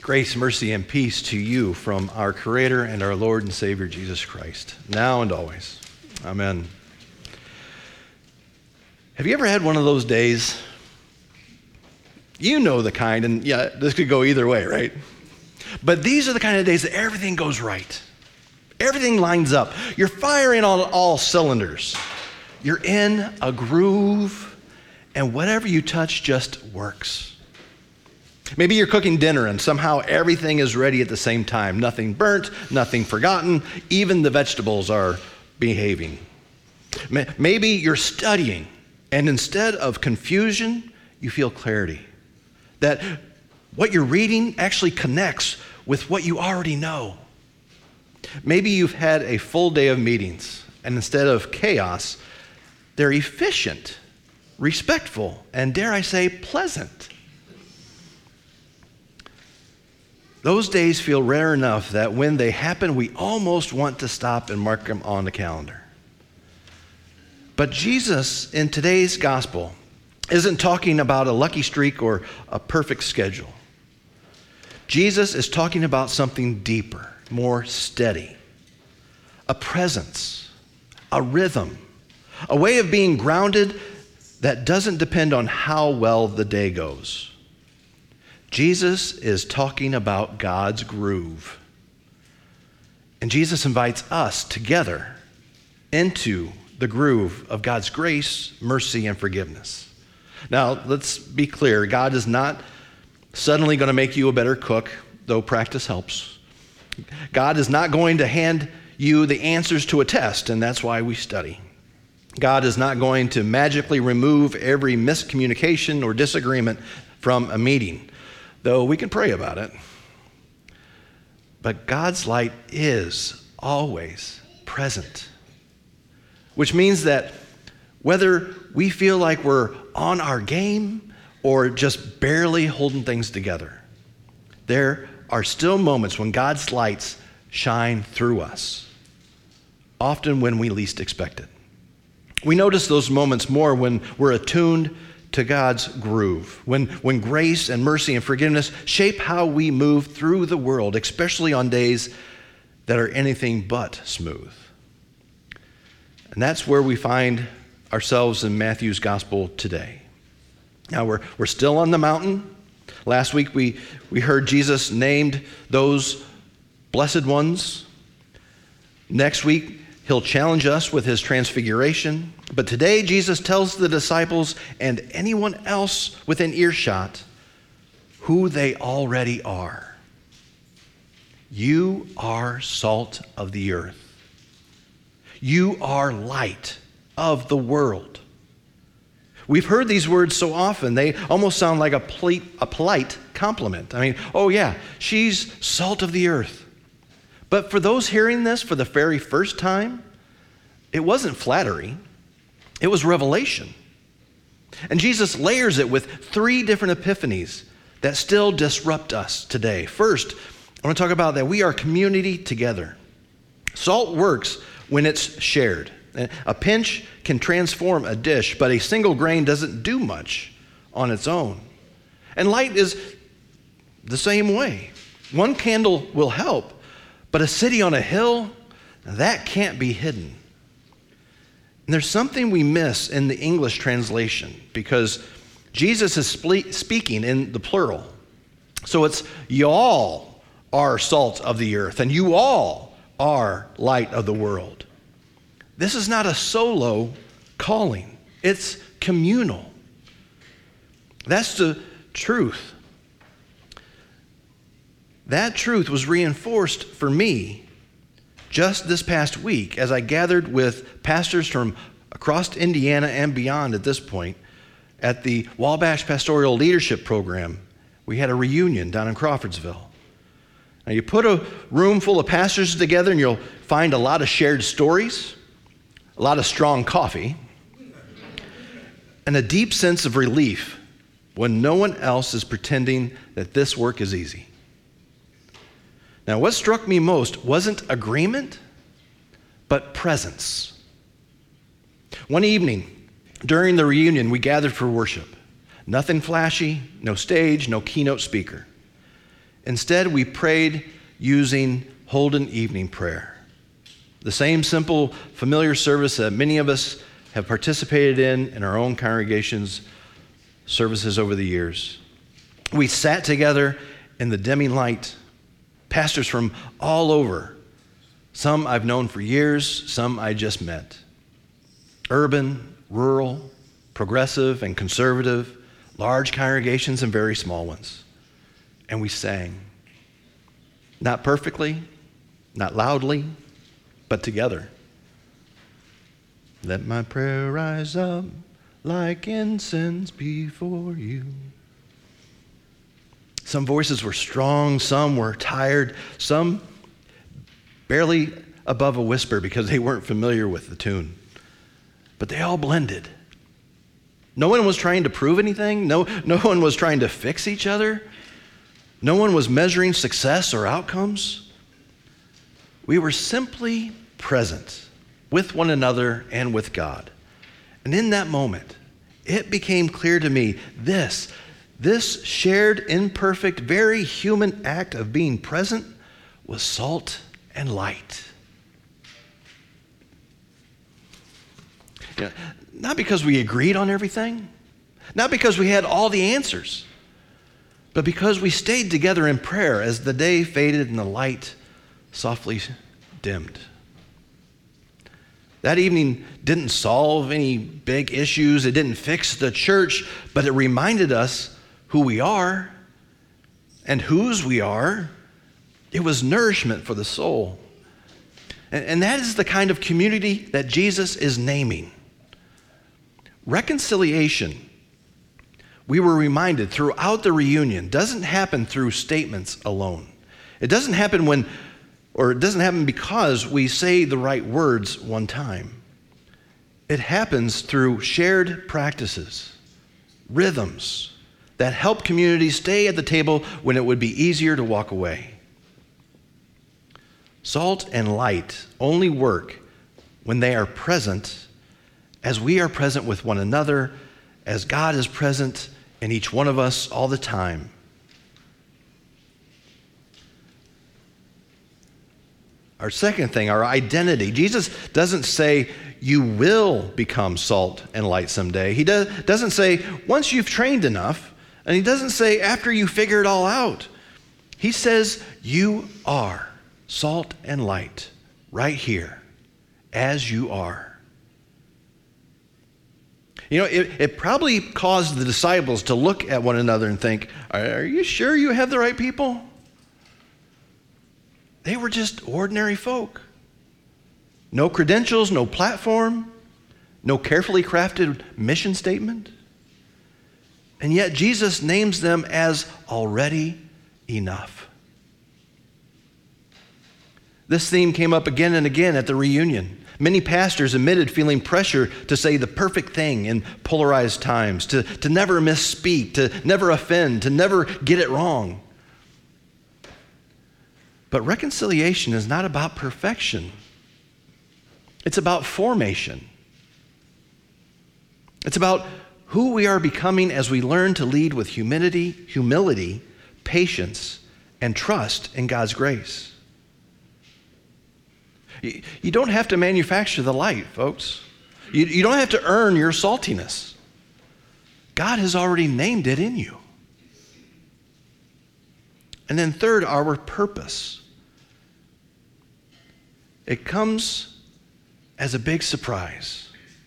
Grace, mercy, and peace to you from our Creator and our Lord and Savior, Jesus Christ, now and always. Amen. Have you ever had one of those days? You know the kind, and yeah, this could go either way, right? But these are the kind of days that everything goes right. Everything lines up. You're firing on all cylinders. You're in a groove, and whatever you touch just works. Maybe you're cooking dinner and somehow everything is ready at the same time. Nothing burnt, nothing forgotten, even the vegetables are behaving. Maybe you're studying and instead of confusion, you feel clarity. That what you're reading actually connects with what you already know. Maybe you've had a full day of meetings and instead of chaos, they're efficient, respectful, and dare I say, pleasant. Those days feel rare enough that when they happen, we almost want to stop and mark them on the calendar. But Jesus, in today's gospel, isn't talking about a lucky streak or a perfect schedule. Jesus is talking about something deeper, more steady, a presence, a rhythm, a way of being grounded that doesn't depend on how well the day goes. Jesus is talking about God's groove. And Jesus invites us together into the groove of God's grace, mercy, and forgiveness. Now, let's be clear. God is not suddenly going to make you a better cook, though practice helps. God is not going to hand you the answers to a test, and that's why we study. God is not going to magically remove every miscommunication or disagreement from a meeting, though we can pray about it. But God's light is always present, which means that whether we feel like we're on our game or just barely holding things together, there are still moments when God's lights shine through us, often when we least expect it. We notice those moments more when we're attuned to God's groove, when grace and mercy and forgiveness shape how we move through the world, especially on days that are anything but smooth. And that's where we find ourselves in Matthew's gospel today. Now we're still on the mountain. Last week we heard Jesus named those blessed ones. Next week he'll challenge us with his transfiguration. But today, Jesus tells the disciples and anyone else within earshot who they already are. You are salt of the earth. You are light of the world. We've heard these words so often, they almost sound like a polite compliment. I mean, oh yeah, she's salt of the earth. But for those hearing this for the very first time, it wasn't flattery. It was revelation. And Jesus layers it with 3 different epiphanies that still disrupt us today. First, I want to talk about that we are community together. Salt works when it's shared. A pinch can transform a dish, but a single grain doesn't do much on its own. And light is the same way. One candle will help, but a city on a hill, that can't be hidden. And there's something we miss in the English translation because Jesus is speaking in the plural. So it's y'all are salt of the earth and you all are light of the world. This is not a solo calling. It's communal. That's the truth. That truth was reinforced for me just this past week as I gathered with pastors from across Indiana and beyond at this point at the Wabash Pastoral Leadership Program. We had a reunion down in Crawfordsville. Now you put a room full of pastors together and you'll find a lot of shared stories, a lot of strong coffee, and a deep sense of relief when no one else is pretending that this work is easy. Now, what struck me most wasn't agreement, but presence. One evening, during the reunion, we gathered for worship. Nothing flashy, no stage, no keynote speaker. Instead, we prayed using Holden Evening Prayer, the same simple, familiar service that many of us have participated in our own congregations' services over the years. We sat together in the dimming light, pastors from all over. Some I've known for years, some I just met. Urban, rural, progressive and conservative, large congregations and very small ones. And we sang. Not perfectly, not loudly, but together. Let my prayer rise up like incense before you. Some voices were strong, some were tired, some barely above a whisper because they weren't familiar with the tune. But they all blended. No one was trying to prove anything. No one was trying to fix each other. No one was measuring success or outcomes. We were simply present with one another and with God. And in that moment, it became clear to me this shared, imperfect, very human act of being present was salt and light. You know, not because we agreed on everything, not because we had all the answers, but because we stayed together in prayer as the day faded and the light softly dimmed. That evening didn't solve any big issues. It didn't fix the church, but it reminded us who we are and whose we are. It was nourishment for the soul. And that is the kind of community that Jesus is naming. Reconciliation, we were reminded throughout the reunion, doesn't happen through statements alone. It doesn't happen because we say the right words one time. It happens through shared practices, rhythms that help communities stay at the table when it would be easier to walk away. Salt and light only work when they are present as we are present with one another, as God is present in each one of us all the time. Our second thing, our identity. Jesus doesn't say, you will become salt and light someday. He doesn't say, once you've trained enough, and he doesn't say, after you figure it all out. He says, you are salt and light right here, as you are. You know, it probably caused the disciples to look at one another and think, are you sure you have the right people? They were just ordinary folk. No credentials, no platform, no carefully crafted mission statement. And yet Jesus names them as already enough. This theme came up again and again at the reunion. Many pastors admitted feeling pressure to say the perfect thing in polarized times, to never misspeak, to never offend, to never get it wrong. But reconciliation is not about perfection. It's about formation. It's about who we are becoming as we learn to lead with humility, patience, and trust in God's grace. You don't have to manufacture the light, folks. You don't have to earn your saltiness. God has already named it in you. And then third, our purpose. It comes as a big surprise.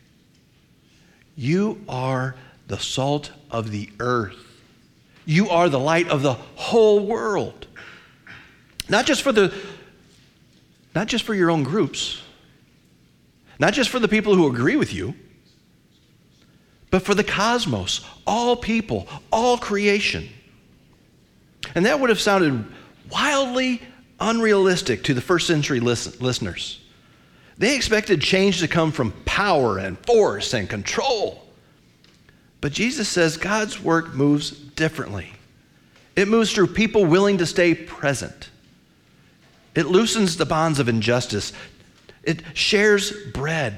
You are the salt of the earth. You are the light of the whole world. Not just for your own groups, not just for the people who agree with you, but for the cosmos, all people, all creation. And that would have sounded wildly unrealistic to the first century listeners. They expected change to come from power and force and control. But Jesus says God's work moves differently. It moves through people willing to stay present. It loosens the bonds of injustice. It shares bread.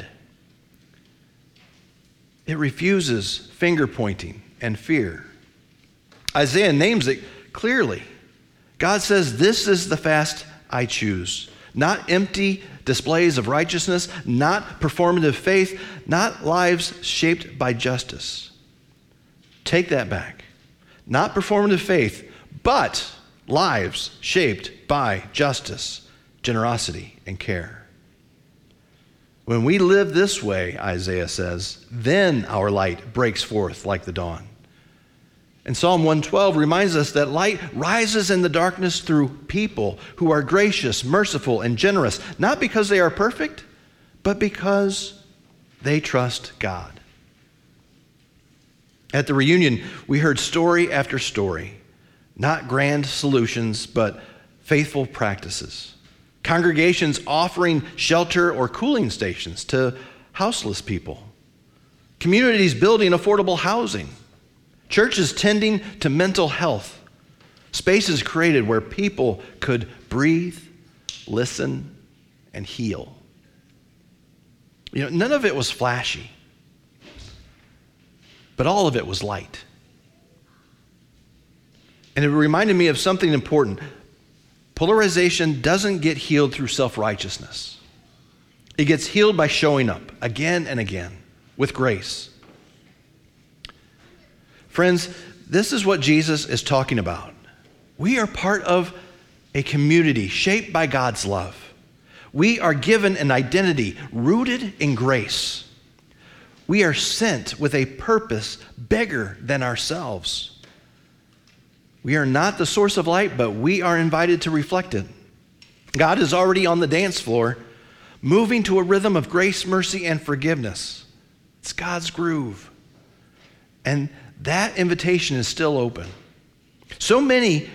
It refuses finger pointing and fear. Isaiah names it clearly. God says, this is the fast I choose. Not empty displays of righteousness, not performative faith, not lives shaped by justice. Take that back. Not performative faith, but lives shaped by justice, generosity, and care. When we live this way, Isaiah says, then our light breaks forth like the dawn. And Psalm 112 reminds us that light rises in the darkness through people who are gracious, merciful, and generous, not because they are perfect, but because they trust God. At the reunion, we heard story after story, not grand solutions, but faithful practices. Congregations offering shelter or cooling stations to houseless people. Communities building affordable housing. Churches tending to mental health. Spaces created where people could breathe, listen, and heal. None of it was flashy, but all of it was light. And it reminded me of something important. Polarization doesn't get healed through self-righteousness. It gets healed by showing up again and again with grace. Friends, this is what Jesus is talking about. We are part of a community shaped by God's love. We are given an identity rooted in grace. We are sent with a purpose bigger than ourselves. We are not the source of light, but we are invited to reflect it. God is already on the dance floor, moving to a rhythm of grace, mercy, and forgiveness. It's God's groove. And that invitation is still open. So may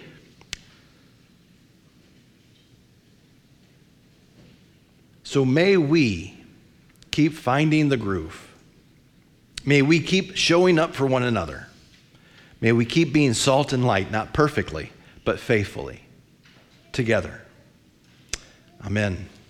we keep finding the groove. May we keep showing up for one another. May we keep being salt and light, not perfectly, but faithfully, together. Amen.